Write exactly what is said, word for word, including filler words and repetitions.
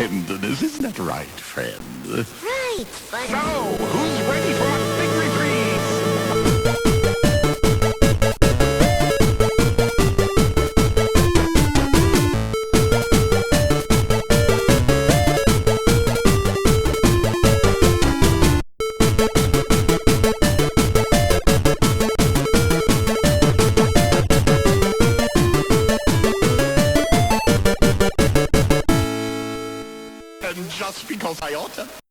tenderness. Isn't that right, friend? Right, but... So, who's ready for a big reprise? And just because I ought to.